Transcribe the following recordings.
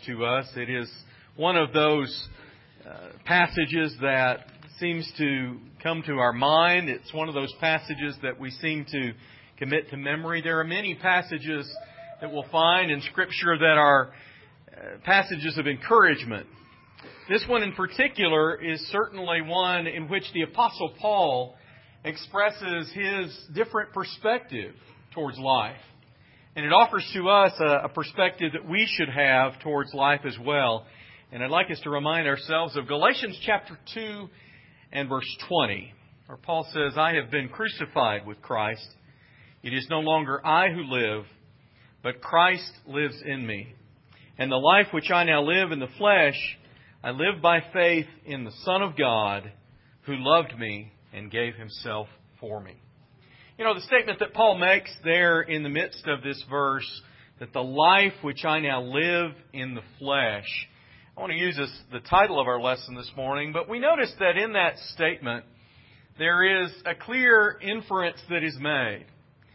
to us. It is one of those passages that seems to come to our mind. It's one of those passages that we seem to commit to memory. There are many passages that we'll find in Scripture that are passages of encouragement. This one in particular is certainly one in which the Apostle Paul expresses his different perspective towards life. And it offers to us a perspective that we should have towards life as well. And I'd like us to remind ourselves of Galatians chapter 2 and verse 20, where Paul says, I have been crucified with Christ. It is no longer I who live, but Christ lives in me. And the life which I now live in the flesh, I live by faith in the Son of God, who loved me and gave Himself for me. You know, the statement that Paul makes there in the midst of this verse, that the life which I now live in the flesh. I want to use this, the title of our lesson this morning, but we notice that in that statement, there is a clear inference that is made.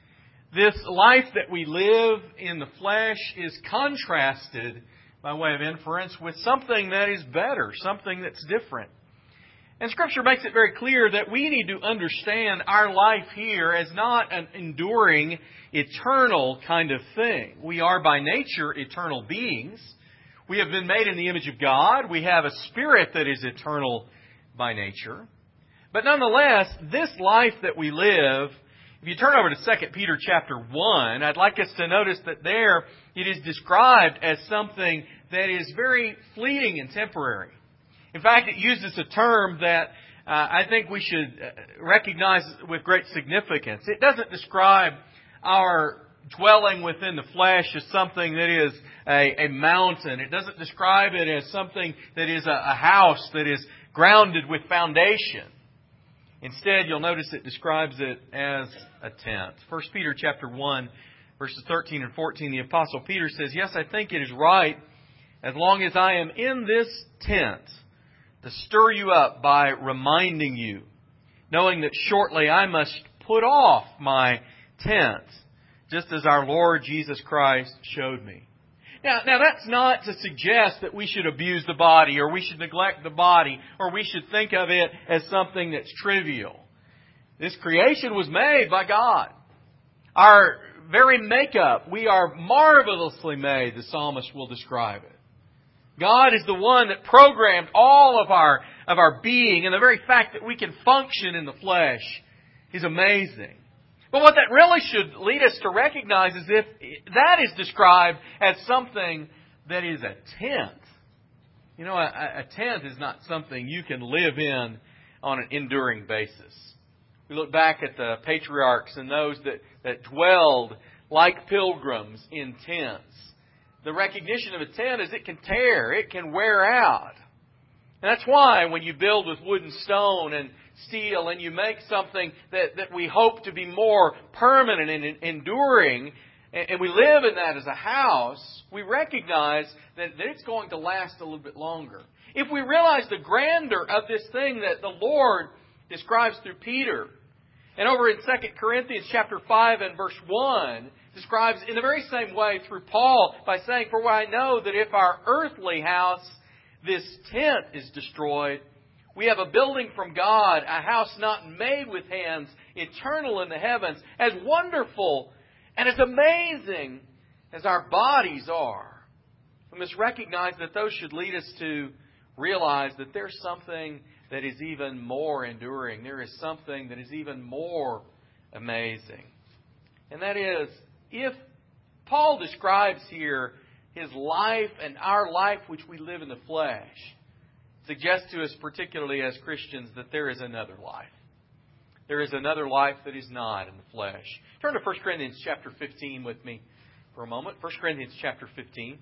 This life that we live in the flesh is contrasted, by way of inference, with something that is better, something that's different. And Scripture makes it very clear that we need to understand our life here as not an enduring, eternal kind of thing. We are by nature eternal beings. We have been made in the image of God. We have a spirit that is eternal by nature. But nonetheless, this life that we live, if you turn over to 2 Peter chapter 1, I'd like us to notice that there it is described as something that is very fleeting and temporary. In fact, it uses a term that I think we should recognize with great significance. It doesn't describe our dwelling within the flesh as something that is a mountain. It doesn't describe it as something that is a house that is grounded with foundation. Instead, you'll notice it describes it as a tent. 1 Peter chapter 1, verses 13 and 14, the Apostle Peter says, Yes, I think it is right, as long as I am in this tent, to stir you up by reminding you, knowing that shortly I must put off my tent, just as our Lord Jesus Christ showed me. Now that's not to suggest that we should abuse the body, or we should neglect the body, or we should think of it as something that's trivial. This creation was made by God. Our very makeup, we are marvelously made, the psalmist will describe it. God is the one that programmed all of our being, and the very fact that we can function in the flesh is amazing. But what that really should lead us to recognize is if that is described as something that is a tent. You know, a tent is not something you can live in on an enduring basis. We look back at the patriarchs and those that dwelled like pilgrims in tents. The recognition of a tent is it can tear, it can wear out. And that's why when you build with wood and stone and steel and you make something that we hope to be more permanent and enduring, and we live in that as a house, we recognize that it's going to last a little bit longer. If we realize the grandeur of this thing that the Lord describes through Peter, and over in 2 Corinthians chapter 5 and verse 1, describes in the very same way through Paul by saying, For I know that if our earthly house, this tent, is destroyed, we have a building from God, a house not made with hands, eternal in the heavens, as wonderful and as amazing as our bodies are. We must recognize that those should lead us to realize that there's something that is even more enduring. There is something that is even more amazing. And that is, if Paul describes here his life and our life which we live in the flesh, suggests to us, particularly as Christians, that there is another life. There is another life that is not in the flesh. Turn to 1 Corinthians chapter 15 with me for a moment. 1 Corinthians chapter 15.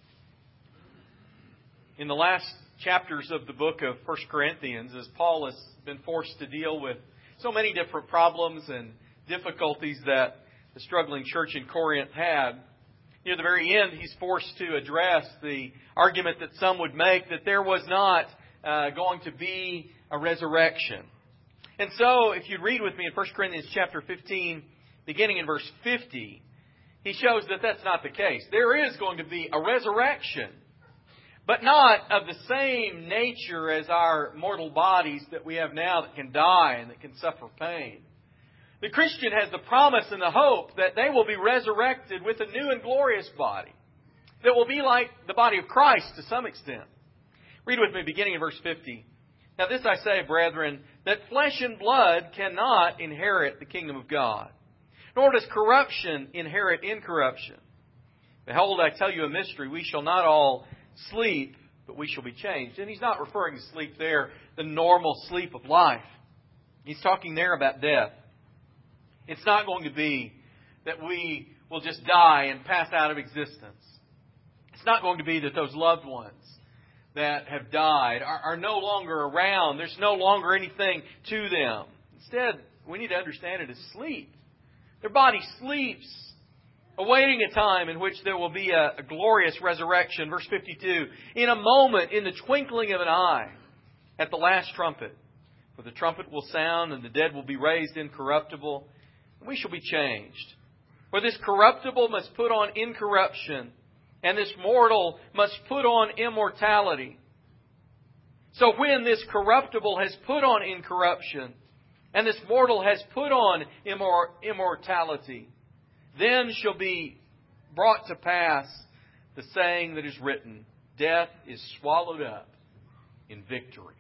In the last chapters of the book of 1 Corinthians, as Paul has been forced to deal with so many different problems and difficulties that the struggling church in Corinth had, near the very end, he's forced to address the argument that some would make that there was not going to be a resurrection. And so, if you read with me in 1 Corinthians chapter 15, beginning in verse 50, he shows that that's not the case. There is going to be a resurrection. but not of the same nature as our mortal bodies that we have now that can die and that can suffer pain. The Christian has the promise and the hope that they will be resurrected with a new and glorious body that will be like the body of Christ to some extent. Read with me beginning in verse 50. Now this I say, brethren, that flesh and blood cannot inherit the kingdom of God, nor does corruption inherit incorruption. Behold, I tell you a mystery. We shall not all sleep, but we shall be changed. And he's not referring to sleep there, the normal sleep of life. He's talking there about death. It's not going to be that we will just die and pass out of existence. It's not going to be that those loved ones that have died are no longer around. There's no longer anything to them. Instead, we need to understand it as sleep. Their body sleeps, awaiting a time in which there will be a glorious resurrection. Verse 52, in a moment, in the twinkling of an eye, at the last trumpet. For the trumpet will sound, and the dead will be raised incorruptible, and we shall be changed. For this corruptible must put on incorruption, and this mortal must put on immortality. So when this corruptible has put on incorruption, and this mortal has put on immortality, then shall be brought to pass the saying that is written, death is swallowed up in victory.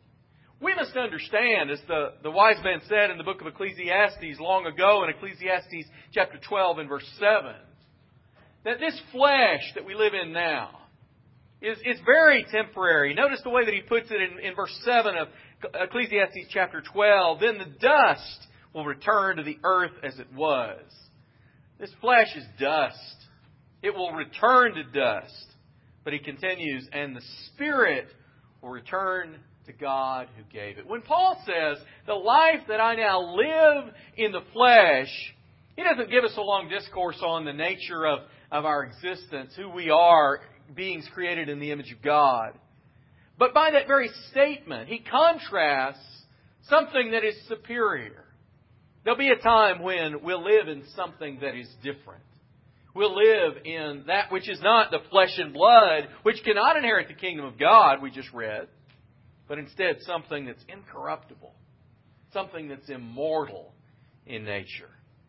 We must understand, as the wise man said in the book of Ecclesiastes long ago, in Ecclesiastes chapter 12 and verse 7, that this flesh that we live in now is very temporary. Notice the way that he puts it in verse 7 of Ecclesiastes chapter 12. Then the dust will return to the earth as it was. This flesh is dust. It will return to dust. But he continues, and the spirit will return to God who gave it. When Paul says, the life that I now live in the flesh, he doesn't give us a long discourse on the nature of our existence, who we are, beings created in the image of God. But by that very statement, he contrasts something that is superior. There'll be a time when we'll live in something that is different. We'll live in that which is not the flesh and blood, which cannot inherit the kingdom of God, we just read, but instead something that's incorruptible, something that's immortal in nature.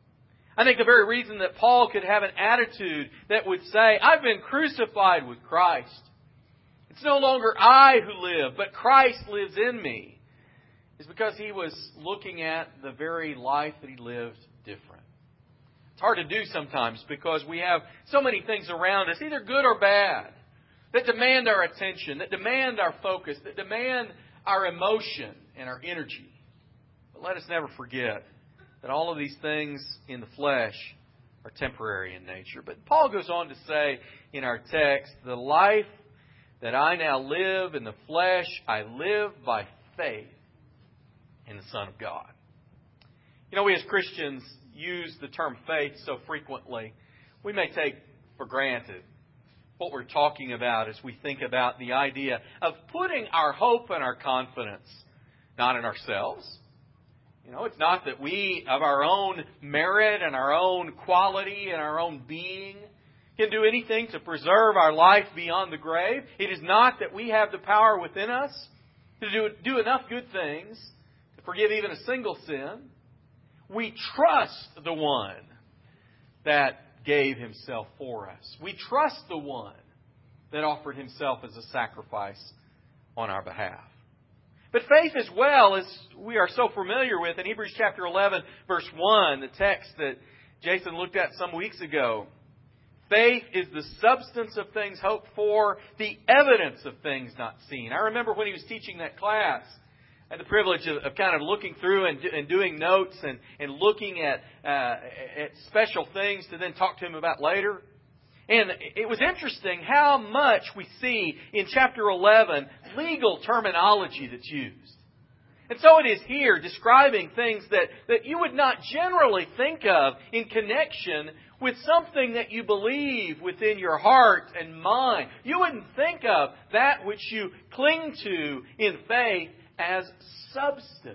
I think the very reason that Paul could have an attitude that would say, I've been crucified with Christ. It's no longer I who live, but Christ lives in me, is because he was looking at the very life that he lived different. It's hard to do sometimes because we have so many things around us, either good or bad, that demand our attention, that demand our focus, that demand our emotion and our energy. But let us never forget that all of these things in the flesh are temporary in nature. But Paul goes on to say in our text, the life that I now live in the flesh, I live by faith in the Son of God. You know, we as Christians use the term faith so frequently, we may take for granted what we're talking about as we think about the idea of putting our hope and our confidence not in ourselves. You know, it's not that we, of our own merit and our own quality and our own being, can do anything to preserve our life beyond the grave. It is not that we have the power within us to do enough good things to forgive even a single sin. We trust the one that gave himself for us. We trust the one that offered himself as a sacrifice on our behalf. But faith as well, as we are so familiar with in Hebrews chapter 11, verse 1, the text that Jason looked at some weeks ago. Faith is the substance of things hoped for, the evidence of things not seen. I remember when he was teaching that class, I had the privilege of kind of looking through and doing notes and looking at special things to then talk to him about later. And it was interesting how much we see in chapter 11 legal terminology that's used. And so it is here describing things that you would not generally think of in connection with something that you believe within your heart and mind. You wouldn't think of that which you cling to in faith as substance.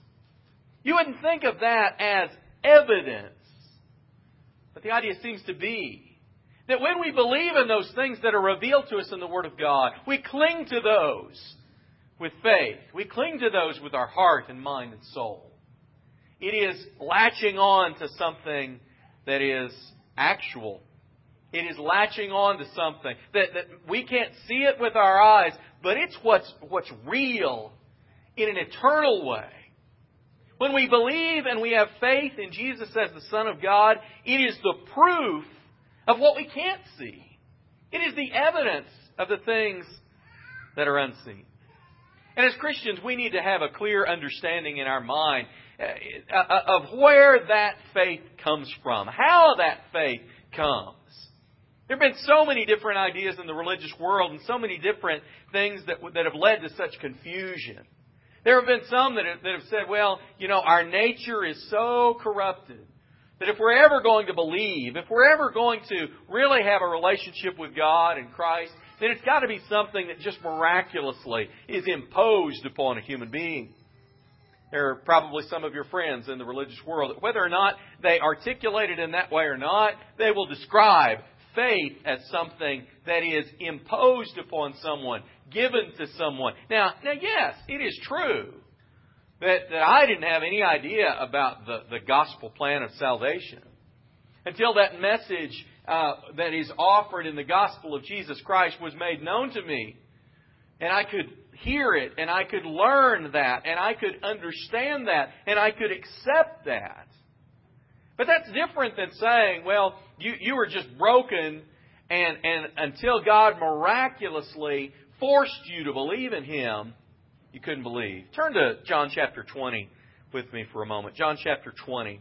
You wouldn't think of that as evidence. But the idea seems to be That when we believe in those things that are revealed to us in the Word of God, we cling to those with faith. We cling to those with our heart and mind and soul. It is latching on to something that is actual. It is latching on to something that we can't see it with our eyes, but it's what's real in an eternal way. When we believe and we have faith in Jesus as the Son of God, it is the proof of what we can't see. It is the evidence of the things that are unseen. And as Christians, we need to have a clear understanding in our mind of where that faith comes from, how that faith comes. There have been so many different ideas in the religious world and so many different things that have led to such confusion. There have been some that have said, well, our nature is so corrupted that if we're ever going to believe, if we're ever going to really have a relationship with God and Christ, then it's got to be something that just miraculously is imposed upon a human being. There are probably some of your friends in the religious world that whether or not they articulate it in that way or not, they will describe faith as something that is imposed upon someone, given to someone. Now, yes, it is true that I didn't have any idea about the gospel plan of salvation until that message that is offered in the gospel of Jesus Christ was made known to me. And I could hear it, and I could learn that, and I could understand that, and I could accept that. But that's different than saying, well, you were just broken, and until God miraculously forced you to believe in Him, you couldn't believe. Turn to John chapter 20 with me for a moment. John chapter 20.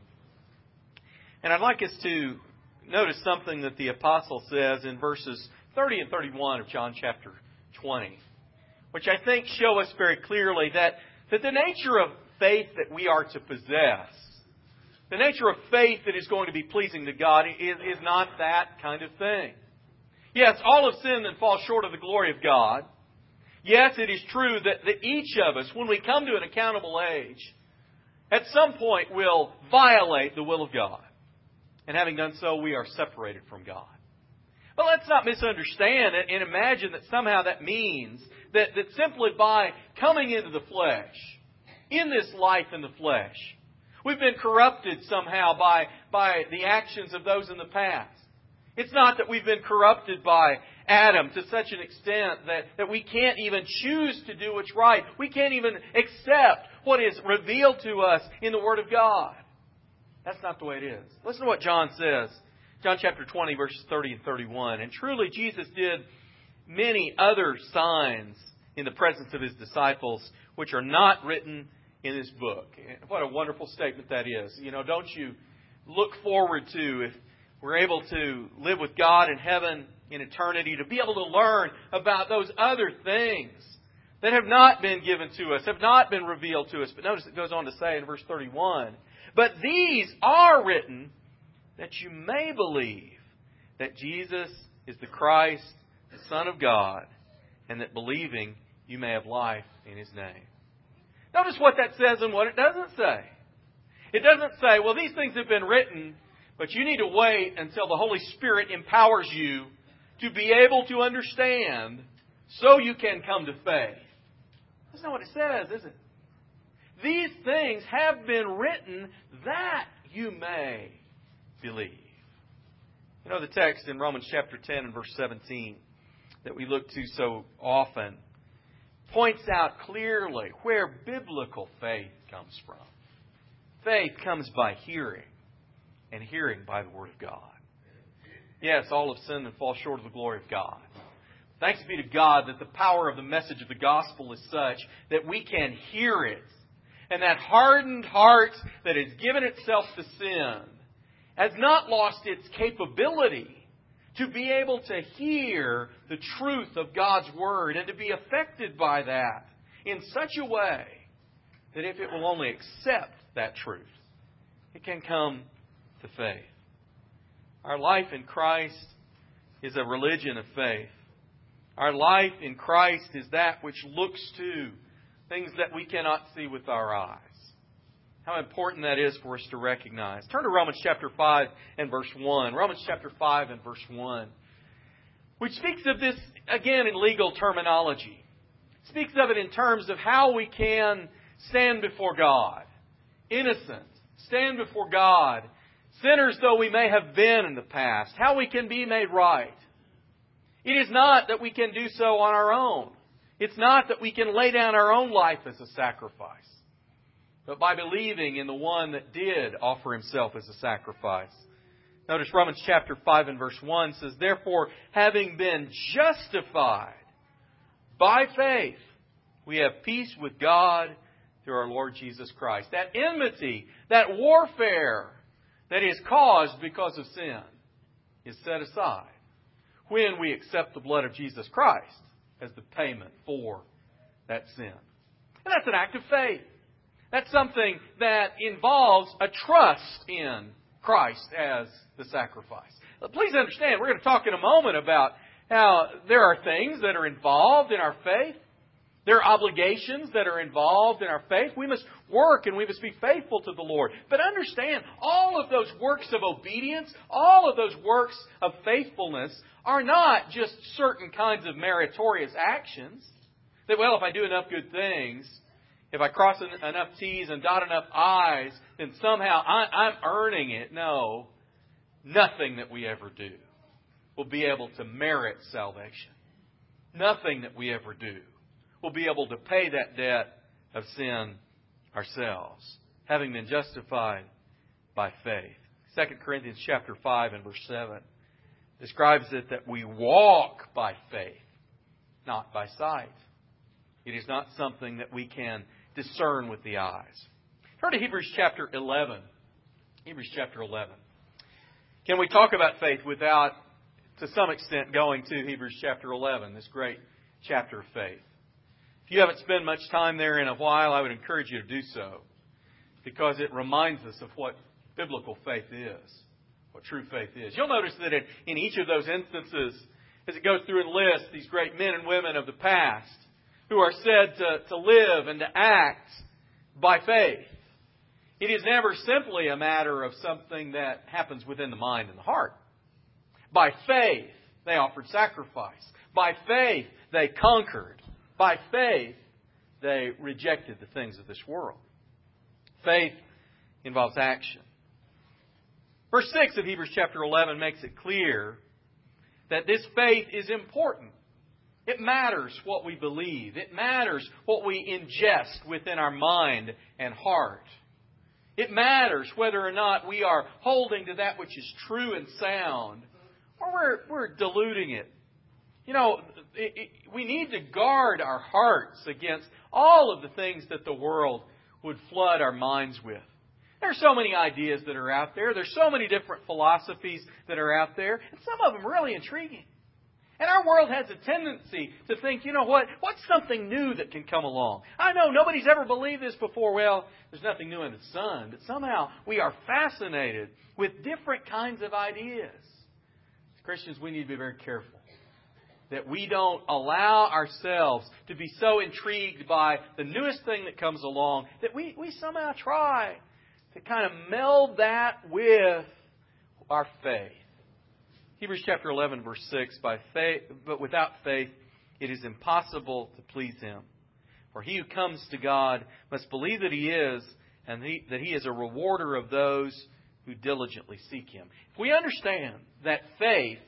And I'd like us to notice something that the apostle says in verses 30 and 31 of John chapter 20, which I think show us very clearly that the nature of faith that we are to possess, the nature of faith that is going to be pleasing to God is not that kind of thing. Yes, all have sinned and fall short of the glory of God. Yes, it is true that each of us, when we come to an accountable age, at some point will violate the will of God. And having done so, we are separated from God. But let's not misunderstand it and imagine that somehow that means that simply by coming into the flesh, in this life in the flesh, we've been corrupted somehow by the actions of those in the past. It's not that we've been corrupted by Adam to such an extent that we can't even choose to do what's right. We can't even accept what is revealed to us in the Word of God. That's not the way it is. Listen to what John says. John chapter 20, verses 30 and 31. And truly Jesus did many other signs in the presence of His disciples, which are not written in this book. What a wonderful statement that is. Don't you look forward to, if we're able to live with God in heaven in eternity, to be able to learn about those other things that have not been given to us, have not been revealed to us. But notice it goes on to say in verse 31, but these are written that you may believe that Jesus is the Christ, the Son of God, and that believing you may have life in His name. Notice what that says and what it doesn't say. It doesn't say, well, these things have been written, but you need to wait until the Holy Spirit empowers you to be able to understand so you can come to faith. That's not what it says, is it? These things have been written that you may believe. The text in Romans chapter 10 and verse 17 that we look to so often points out clearly where biblical faith comes from. Faith comes by hearing, and hearing by the Word of God. Yes, all have sinned and fall short of the glory of God. Thanks be to God that the power of the message of the gospel is such that we can hear it. And that hardened heart that has given itself to sin has not lost its capability to be able to hear the truth of God's Word and to be affected by that in such a way that if it will only accept that truth, it can come to faith. Our life in Christ is a religion of faith. Our life in Christ is that which looks to things that we cannot see with our eyes. How important that is for us to recognize. Turn to Romans chapter 5 and verse 1. Romans chapter 5 and verse 1. Which speaks of this, again, in legal terminology. It speaks of it in terms of how we can stand before God. Innocent. Stand before God. Sinners though we may have been in the past. How we can be made right. It is not that we can do so on our own. It's not that we can lay down our own life as a sacrifice. But by believing in the one that did offer Himself as a sacrifice. Notice Romans chapter 5 and verse 1 says, Therefore, having been justified by faith, we have peace with God through our Lord Jesus Christ. That enmity, that warfare that is caused because of sin is set aside when we accept the blood of Jesus Christ as the payment for that sin. And that's an act of faith. That's something that involves a trust in Christ as the sacrifice. Please understand, we're going to talk in a moment about how there are things that are involved in our faith. There are obligations that are involved in our faith. We must work and we must be faithful to the Lord. But understand, all of those works of obedience, all of those works of faithfulness are not just certain kinds of meritorious actions. That, well, if I do enough good things, if I cross enough T's and dot enough I's, then somehow I'm earning it. No, nothing that we ever do will be able to merit salvation. Nothing that we ever do will be able to pay that debt of sin ourselves, having been justified by faith. 2 Corinthians chapter 5 and verse 7 describes it that we walk by faith, not by sight. It is not something that we can discern with the eyes. Turn to Hebrews chapter 11. Hebrews chapter 11. Can we talk about faith without, to some extent, going to Hebrews chapter 11, this great chapter of faith? If you haven't spent much time there in a while, I would encourage you to do so, because it reminds us of what biblical faith is, what true faith is. You'll notice that in each of those instances, as it goes through and lists these great men and women of the past who are said to live and to act by faith, it is never simply a matter of something that happens within the mind and the heart. By faith, they offered sacrifice. By faith, they conquered. By faith, they rejected the things of this world. Faith involves action. Verse 6 of Hebrews chapter 11 makes it clear that this faith is important. It matters what we believe. It matters what we ingest within our mind and heart. It matters whether or not we are holding to that which is true and sound, or we're diluting it. You know, we need to guard our hearts against all of the things that the world would flood our minds with. There are so many ideas that are out there. There's so many different philosophies that are out there. And some of them are really intriguing. And our world has a tendency to think, you know what? What's something new that can come along? I know nobody's ever believed this before. Well, there's nothing new in the sun. But somehow we are fascinated with different kinds of ideas. As Christians, we need to be very careful that we don't allow ourselves to be so intrigued by the newest thing that comes along that we somehow try to kind of meld that with our faith. Hebrews chapter 11, verse 6, by faith, but without faith it is impossible to please Him. For he who comes to God must believe that He is, and that He is a rewarder of those who diligently seek Him. If we understand that faith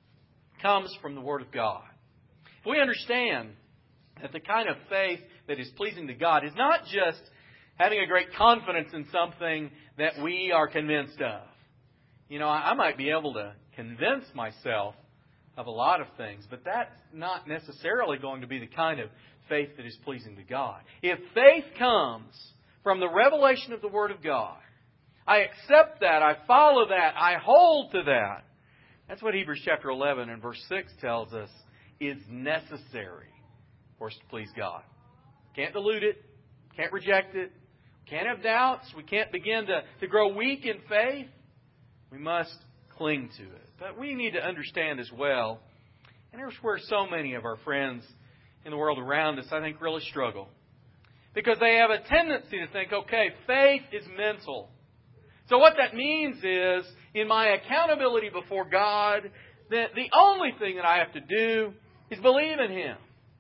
comes from the Word of God, if we understand that the kind of faith that is pleasing to God is not just having a great confidence in something that we are convinced of. You know, I might be able to convince myself of a lot of things, but that's not necessarily going to be the kind of faith that is pleasing to God. If faith comes from the revelation of the Word of God, I accept that, I follow that, I hold to that. That's what Hebrews chapter 11 and verse 6 tells us is necessary for us to please God. Can't dilute it. Can't reject it. Can't have doubts. We can't begin to grow weak in faith. We must cling to it. But we need to understand as well, and here's where so many of our friends in the world around us, I think, really struggle. Because they have a tendency to think, okay, faith is mental. So what that means is, in my accountability before God, that the only thing that I have to do is believe in Him.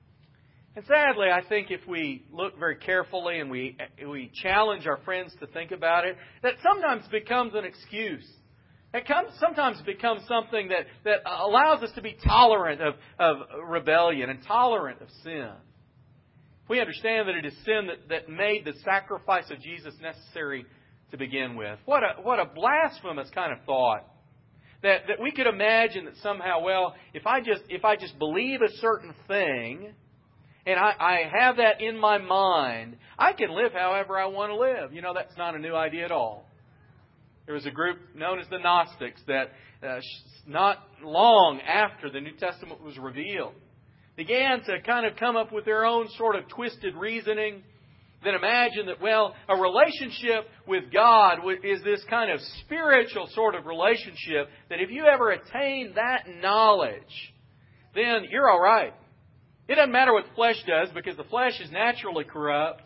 And sadly, I think if we look very carefully and we challenge our friends to think about it, that sometimes becomes an excuse. It sometimes becomes something that allows us to be tolerant of rebellion and tolerant of sin. If we understand that it is sin that made the sacrifice of Jesus necessary to begin with, what a blasphemous kind of thought. That we could imagine that somehow, well, if I just believe a certain thing, and I have that in my mind, I can live however I want to live. You know, that's not a new idea at all. There was a group known as the Gnostics that not long after the New Testament was revealed, began to kind of come up with their own sort of twisted reasoning that imagined that, well, a relationship with God is this kind of spiritual sort of relationship that if you ever attain that knowledge, then you're all right. It doesn't matter what the flesh does because the flesh is naturally corrupt.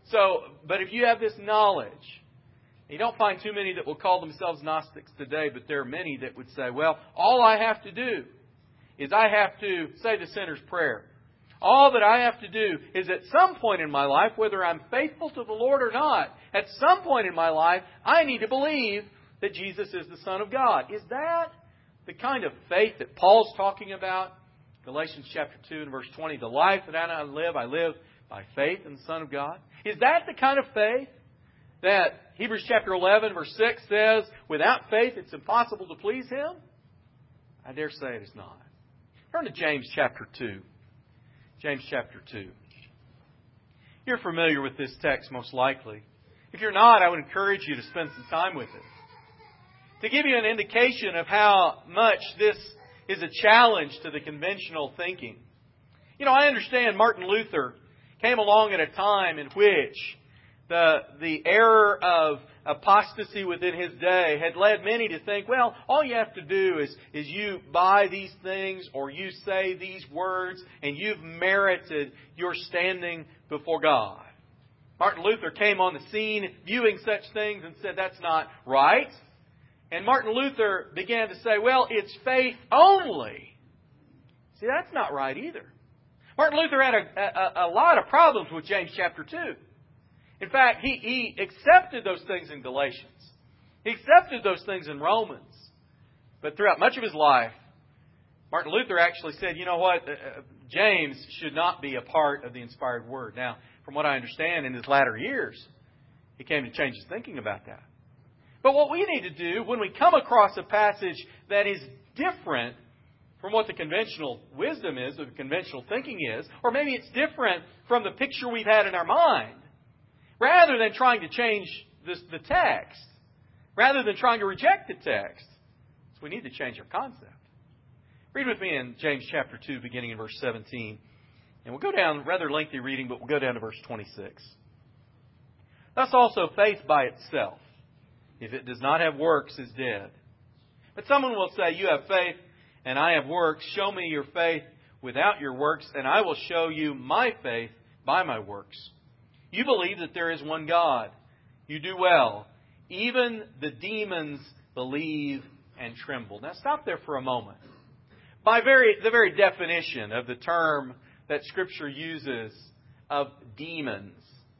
But if you have this knowledge, you don't find too many that will call themselves Gnostics today, but there are many that would say, well, all I have to do is I have to say the sinner's prayer. All that I have to do is at some point in my life, whether I'm faithful to the Lord or not, at some point in my life, I need to believe that Jesus is the Son of God. Is that the kind of faith that Paul's talking about? Galatians chapter 2 and verse 20, the life that I live by faith in the Son of God. Is that the kind of faith that Hebrews chapter 11 verse 6 says, without faith it's impossible to please Him? I dare say it is not. Turn to James chapter 2. James chapter 2. You're familiar with this text most likely. If you're not, I would encourage you to spend some time with it. To give you an indication of how much this is a challenge to the conventional thinking. You know, I understand Martin Luther came along at a time in which the error of apostasy within his day had led many to think, well, all you have to do is you buy these things or you say these words and you've merited your standing before God. Martin Luther came on the scene viewing such things and said that's not right. And Martin Luther began to say, well, it's faith only. See, that's not right either. Martin Luther had a lot of problems with James chapter 2. In fact, he accepted those things in Galatians. He accepted those things in Romans. But throughout much of his life, Martin Luther actually said, you know what, James should not be a part of the inspired Word. Now, from what I understand, in his latter years, he came to change his thinking about that. But what we need to do when we come across a passage that is different from what the conventional wisdom is, or the conventional thinking is, or maybe it's different from the picture we've had in our mind, rather than trying to change the text, rather than trying to reject the text, so we need to change our concept. Read with me in James chapter 2, beginning in verse 17. And we'll go down, rather lengthy reading, but we'll go down to verse 26. Thus also faith by itself, if it does not have works, is dead. But someone will say, you have faith, and I have works. Show me your faith without your works, and I will show you my faith by my works. You believe that there is one God. You do well. Even the demons believe and tremble. Now stop there for a moment. By the very definition of the term that Scripture uses of demons,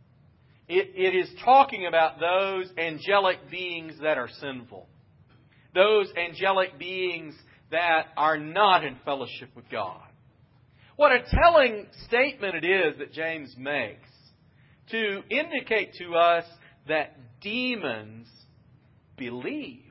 it is talking about those angelic beings that are sinful. Those angelic beings that are not in fellowship with God. What a telling statement it is that James makes to indicate to us that demons believe.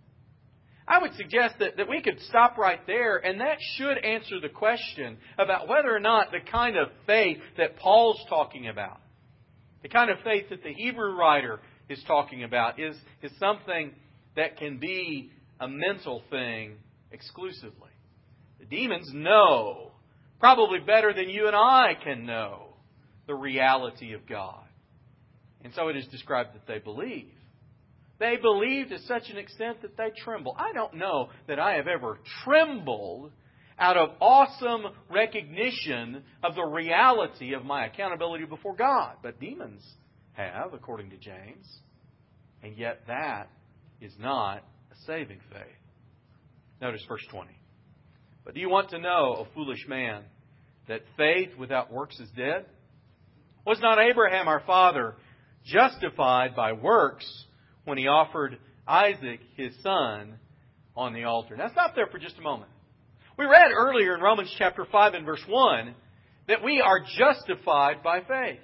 I would suggest that we could stop right there, and that should answer the question about whether or not the kind of faith that Paul's talking about, the kind of faith that the Hebrew writer is talking about, is something that can be a mental thing exclusively. The demons know, probably better than you and I can know, the reality of God. And so it is described that they believe. They believe to such an extent that they tremble. I don't know that I have ever trembled out of awesome recognition of the reality of my accountability before God. But demons have, according to James. And yet that is not a saving faith. Notice verse 20. But do you want to know, O foolish man, that faith without works is dead? Was not Abraham our father justified by works when he offered Isaac his son on the altar? Now stop there for just a moment. We read earlier in Romans chapter 5 and verse 1 that we are justified by faith.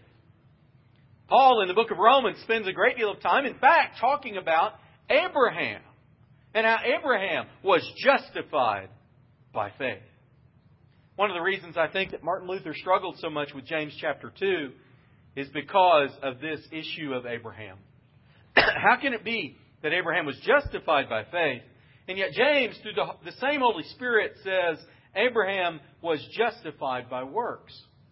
Paul in the book of Romans spends a great deal of time, in fact, talking about Abraham and how Abraham was justified by faith. One of the reasons I think that Martin Luther struggled so much with James chapter 2 is because of this issue of Abraham. How can it be that Abraham was justified by faith, and yet James, through the same Holy Spirit, says Abraham was justified by works?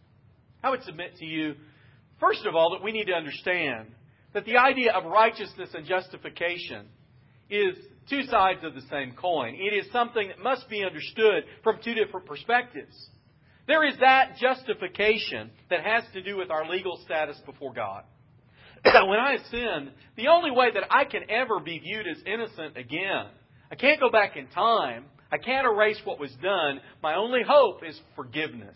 I would submit to you, first of all, that we need to understand that the idea of righteousness and justification is two sides of the same coin. It is something that must be understood from two different perspectives. There is that justification that has to do with our legal status before God. When I have sinned, the only way that I can ever be viewed as innocent again, I can't go back in time. I can't erase what was done. My only hope is forgiveness.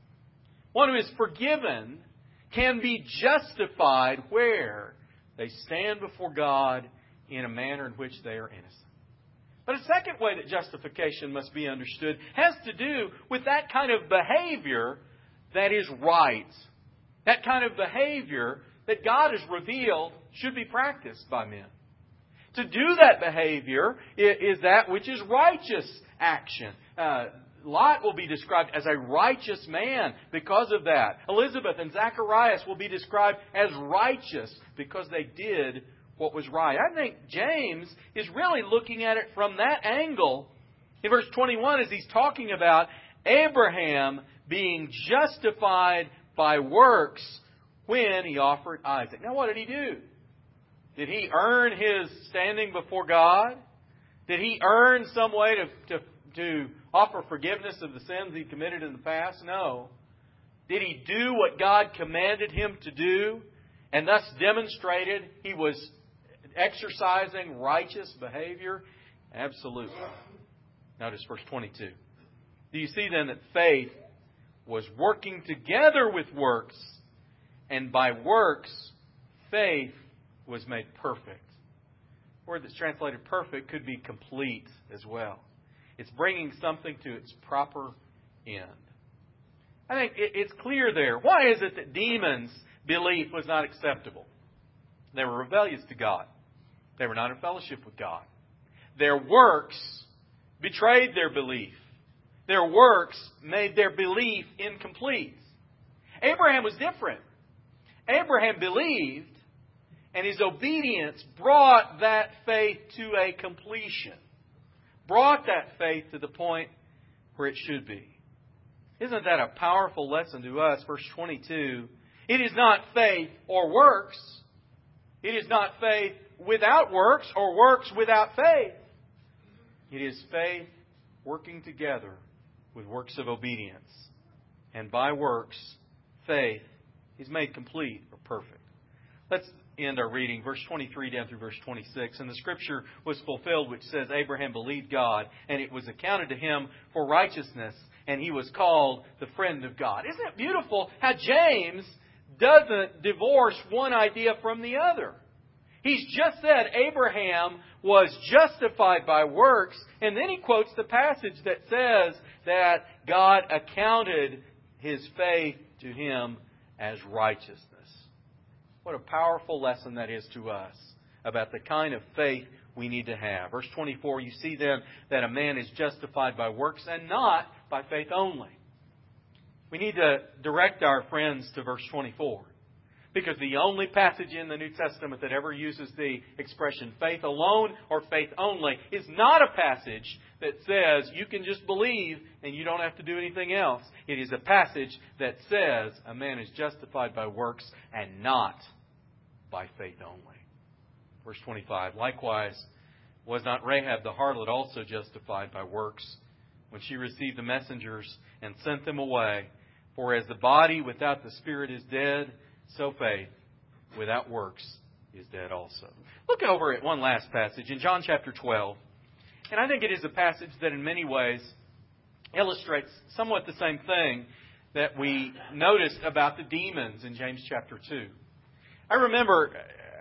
One who is forgiven can be justified where they stand before God in a manner in which they are innocent. But a second way that justification must be understood has to do with that kind of behavior that is right. That kind of behavior that God has revealed should be practiced by men. To do that behavior is that which is righteous action. Lot will be described as a righteous man because of that. Elizabeth and Zacharias will be described as righteous because they did what was right. I think James is really looking at it from that angle in verse 21 as he's talking about Abraham being justified by works when he offered Isaac. Now, what did he do? Did he earn his standing before God? Did he earn some way to offer forgiveness of the sins he committed in the past? No. Did he do what God commanded him to do and thus demonstrated he was exercising righteous behavior? Absolutely. Notice verse 22. Do you see then that faith was working together with works, and by works faith was made perfect? The word that's translated perfect could be complete as well. It's bringing something to its proper end. I think it's clear there. Why is it that demons' belief was not acceptable? They were rebellious to God. They were not in fellowship with God. Their works betrayed their belief. Their works made their belief incomplete. Abraham was different. Abraham believed, and his obedience brought that faith to a completion. Brought that faith to the point where it should be. Isn't that a powerful lesson to us? Verse 22. It is not faith or works. It is not faith without works or works without faith. It is faith working together with works of obedience. And by works, faith is made complete or perfect. Let's end our reading, verse 23 down through verse 26. And the scripture was fulfilled which says, Abraham believed God, and it was accounted to him for righteousness, and he was called the friend of God. Isn't it beautiful how James doesn't divorce one idea from the other? He's just said Abraham was justified by works, and then he quotes the passage that says that God accounted his faith to him as righteousness. What a powerful lesson that is to us about the kind of faith we need to have. Verse 24, you see then that a man is justified by works and not by faith only. We need to direct our friends to verse 24. Because the only passage in the New Testament that ever uses the expression faith alone or faith only is not a passage that says you can just believe and you don't have to do anything else. It is a passage that says a man is justified by works and not by faith only. Verse 25, likewise, was not Rahab the harlot also justified by works when she received the messengers and sent them away. For as the body without the Spirit is dead, so faith without works is dead also. Look over at one last passage in John chapter 12. And I think it is a passage that in many ways illustrates somewhat the same thing that we noticed about the demons in James chapter 2. I remember,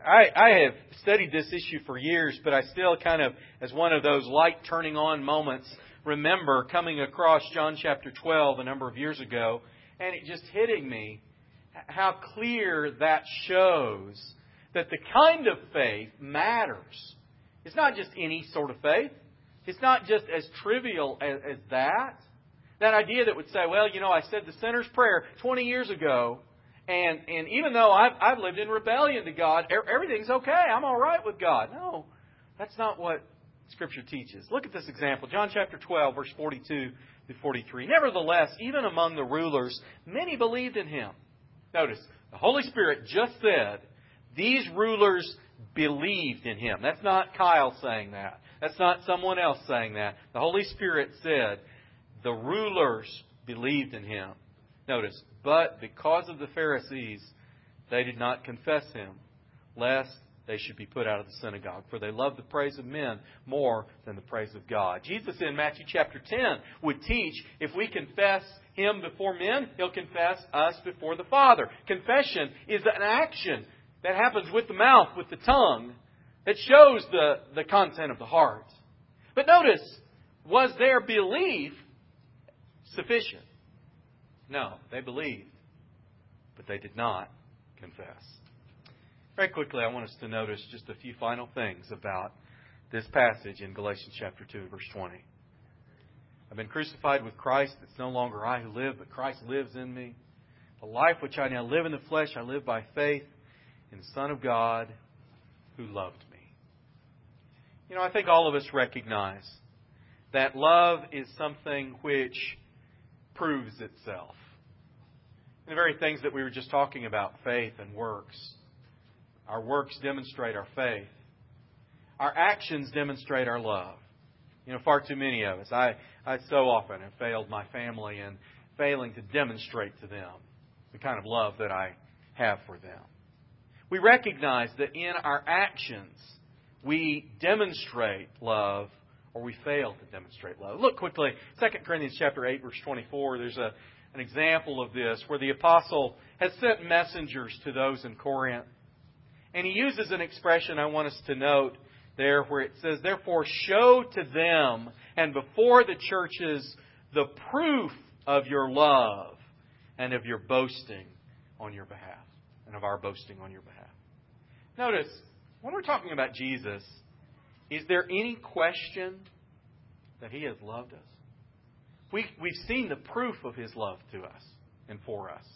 I have studied this issue for years, but I still kind of, as one of those light turning on moments, remember coming across John chapter 12 a number of years ago, and it just hitting me how clear that shows that the kind of faith matters. It's not just any sort of faith. It's not just as trivial as that. That idea that would say, well, I said the sinner's prayer 20 years ago, and even though I've lived in rebellion to God, everything's okay. I'm all right with God. No, that's not what Scripture teaches. Look at this example. John chapter 12, verse 42 to 43. Nevertheless, even among the rulers, many believed in Him. Notice, the Holy Spirit just said, these rulers believed in Him. That's not Kyle saying that. That's not someone else saying that. The Holy Spirit said, the rulers believed in Him. Notice, but because of the Pharisees, they did not confess Him, lest they should be put out of the synagogue. For they love the praise of men more than the praise of God. Jesus in Matthew chapter 10 would teach, if we confess Him before men, He'll confess us before the Father. Confession is an action that happens with the mouth, with the tongue, that shows the content of the heart. But notice, was their belief sufficient? No, they believed, but they did not confess. Very quickly, I want us to notice just a few final things about this passage in Galatians chapter 2, verse 20. I've been crucified with Christ. It's no longer I who live, but Christ lives in me. The life which I now live in the flesh, I live by faith in the Son of God who loved me. I think all of us recognize that love is something which proves itself. And the very things that we were just talking about, faith and works. Our works demonstrate our faith. Our actions demonstrate our love. Far too many of us, I so often have failed my family in failing to demonstrate to them the kind of love that I have for them. We recognize that in our actions, we demonstrate love or we fail to demonstrate love. Look quickly, 2 Corinthians chapter 8, verse 24. There's an example of this where the apostle has sent messengers to those in Corinth. And he uses an expression I want us to note there where it says, therefore show to them and before the churches the proof of your love and of your boasting on your behalf. And of our boasting on your behalf. Notice, when we're talking about Jesus, is there any question that He has loved us? We've seen the proof of His love to us and for us.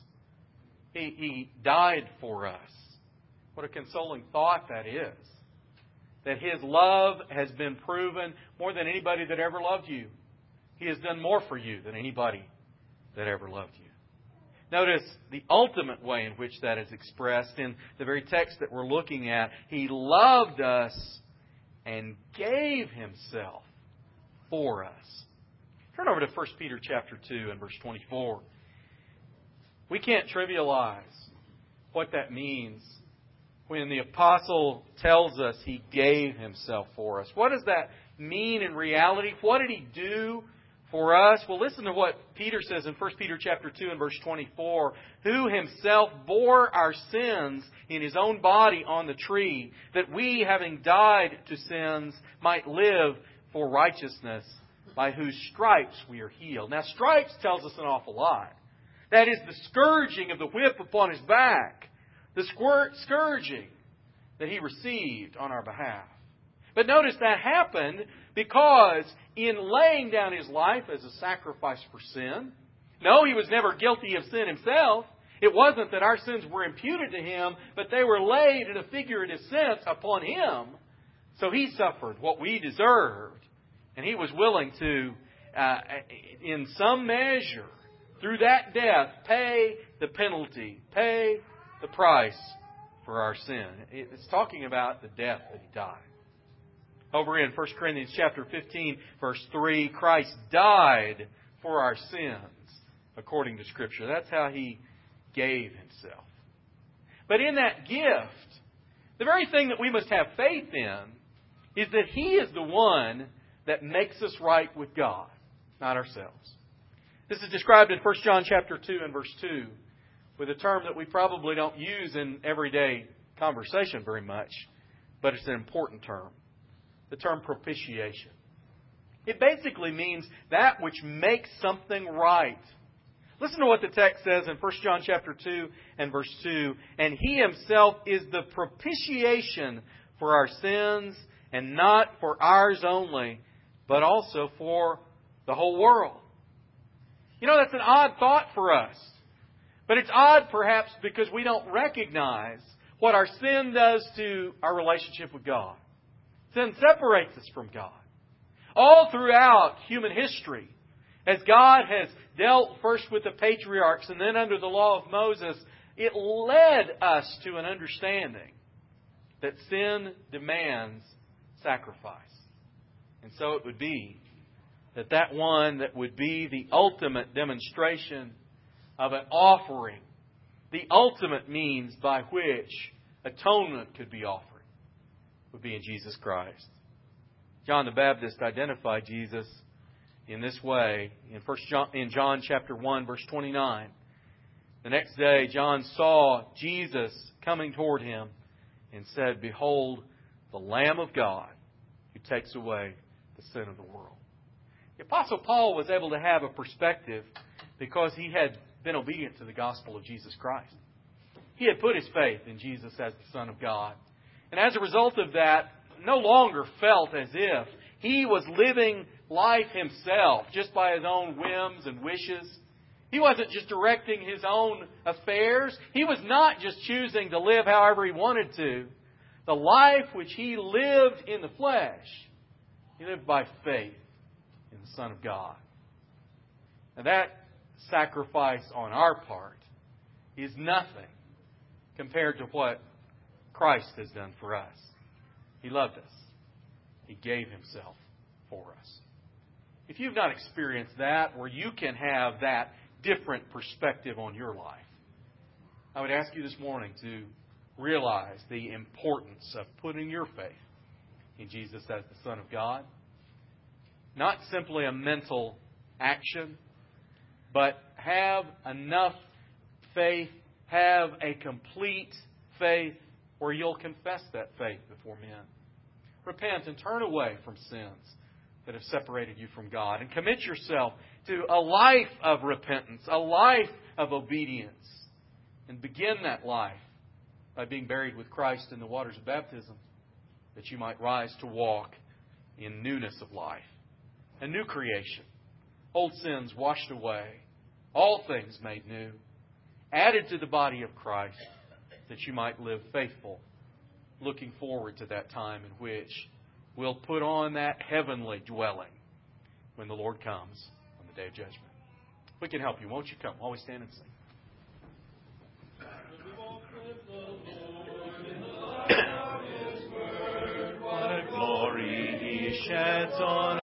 He died for us. What a consoling thought that is. That His love has been proven more than anybody that ever loved you. He has done more for you than anybody that ever loved you. Notice the ultimate way in which that is expressed in the very text that we're looking at. He loved us and gave Himself for us. Turn over to 1 Peter chapter 2 and verse 24. We can't trivialize what that means when the apostle tells us He gave Himself for us. What does that mean in reality? What did He do for us? Well, listen to what Peter says in 1 Peter chapter 2 and verse 24. Who Himself bore our sins in His own body on the tree, that we, having died to sins, might live for righteousness, by whose stripes we are healed. Now, stripes tells us an awful lot. That is the scourging of the whip upon His back. The scourging that He received on our behalf. But notice that happened because in laying down His life as a sacrifice for sin, no, He was never guilty of sin Himself. It wasn't that our sins were imputed to Him, but they were laid in a figurative sense upon Him. So He suffered what we deserved. And He was willing to, in some measure, through that death, pay the penalty, pay the price for our sin. It's talking about the death that He died. Over in 1 Corinthians chapter 15, verse 3, Christ died for our sins, according to Scripture. That's how He gave Himself. But in that gift, the very thing that we must have faith in is that He is the one that makes us right with God, not ourselves. This is described in 1 John chapter 2 and verse 2 with a term that we probably don't use in everyday conversation very much, but it's an important term. The term propitiation. It basically means that which makes something right. Listen to what the text says in 1 John chapter 2 and verse 2. And He Himself is the propitiation for our sins, and not for ours only, but also for the whole world. You know, that's an odd thought for us. But it's odd perhaps because we don't recognize what our sin does to our relationship with God. Sin separates us from God. All throughout human history, as God has dealt first with the patriarchs and then under the law of Moses, it led us to an understanding that sin demands sacrifice. And so it would be that one that would be the ultimate demonstration of an offering, the ultimate means by which atonement could be offered, would be in Jesus Christ. John the Baptist identified Jesus in this way in John chapter 1, verse 29. The next day, John saw Jesus coming toward him and said, "Behold, the Lamb of God who takes away the sin of the world." The Apostle Paul was able to have a perspective because he had been obedient to the gospel of Jesus Christ. He had put his faith in Jesus as the Son of God. And as a result of that, no longer felt as if he was living life himself just by his own whims and wishes. He wasn't just directing his own affairs. He was not just choosing to live however he wanted to. The life which he lived in the flesh, he lived by faith in the Son of God. Now that sacrifice on our part is nothing compared to what Christ has done for us. He loved us. He gave Himself for us. If you've not experienced that, where you can have that different perspective on your life, I would ask you this morning to realize the importance of putting your faith in Jesus as the Son of God. Not simply a mental action, but have enough faith, have a complete faith where you'll confess that faith before men. Repent and turn away from sins that have separated you from God, and commit yourself to a life of repentance, a life of obedience, and begin that life by being buried with Christ in the waters of baptism, that you might rise to walk in newness of life, a new creation, old sins washed away, all things made new, added to the body of Christ, that you might live faithful, looking forward to that time in which we'll put on that heavenly dwelling when the Lord comes on the day of judgment. We can help you. Won't you come? Always stand and sing. What a glory He sheds on